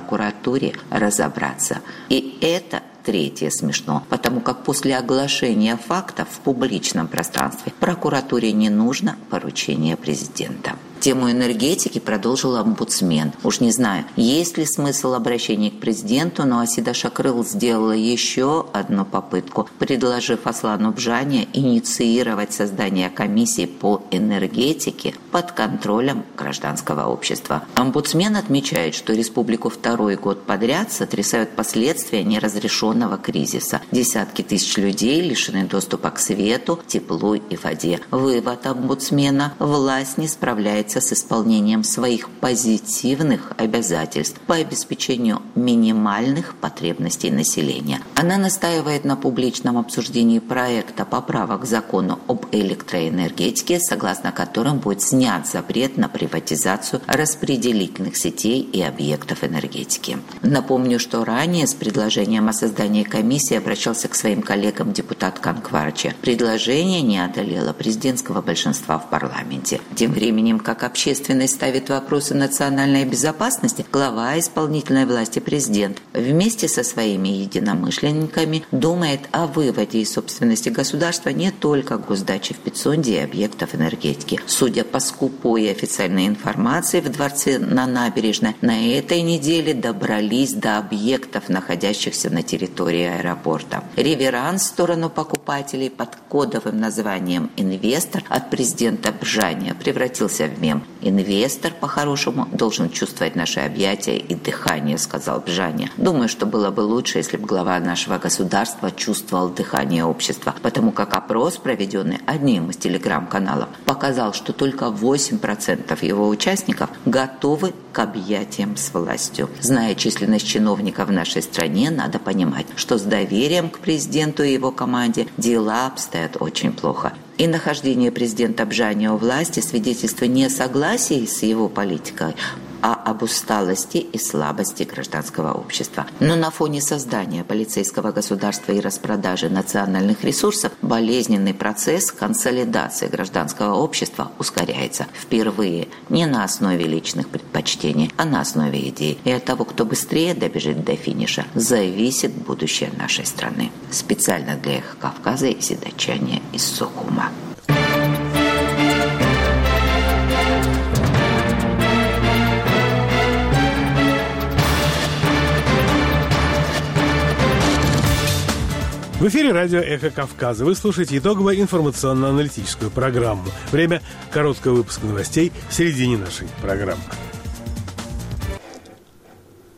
прокуратуре разобраться. И это третье смешно, потому как после оглашения фактов в публичном пространстве прокуратуре не нужно поручение президента. Тему энергетики продолжил омбудсмен. Уж не знаю, есть ли смысл обращения к президенту, но Асида Шакрыл сделала еще одну попытку, предложив Аслану Бжане инициировать создание комиссии по энергетике под контролем гражданского общества. Омбудсмен отмечает, что республику второй год подряд сотрясают последствия неразрешенного кризиса. Десятки тысяч людей лишены доступа к свету, теплу и воде. Вывод омбудсмена: власть не справляется с исполнением своих позитивных обязательств по обеспечению минимальных потребностей населения. Она настаивает на публичном обсуждении проекта поправок к закону об электроэнергетике, согласно которым будет снят запрет на приватизацию распределительных сетей и объектов энергетики. Напомню, что ранее с предложением о создании комиссии обращался к своим коллегам депутат Канкварча. Предложение не одолело президентского большинства в парламенте. Тем временем, как общественность ставит вопросы национальной безопасности, глава исполнительной власти президент вместе со своими единомышленниками думает о выводе из собственности государства не только госдачи в Пицунде и объектов энергетики. Судя по скупой официальной информации, в дворце на набережной на этой неделе добрались до объектов, находящихся на территории аэропорта. Реверанс в сторону покупателей под кодовым названием «Инвестор» от президента Бжане превратился в мем. «Инвестор, по-хорошему, должен чувствовать наши объятия и дыхание», — сказал Бжане. «Думаю, что было бы лучше, если бы глава нашего государства чувствовал дыхание общества, потому как опрос, проведенный одним из телеграм-каналов, показал, что только 8% его участников готовы к объятиям с властью. Зная численность чиновников в нашей стране, надо понимать, что с доверием к президенту и его команде дела обстоят очень плохо. И нахождение президента Бжане у власти свидетельствует не о согласии с его политикой, а об усталости и слабости гражданского общества. Но на фоне создания полицейского государства и распродажи национальных ресурсов болезненный процесс консолидации гражданского общества ускоряется. Впервые не на основе личных предпочтений, а на основе идей. И от того, кто быстрее добежит до финиша, зависит будущее нашей страны. Специально для «Эхо Кавказа» и Сидачане из Сухума. В эфире радио «Эхо Кавказа». Вы слушаете итоговую информационно-аналитическую программу. Время короткого выпуска новостей в середине нашей программы.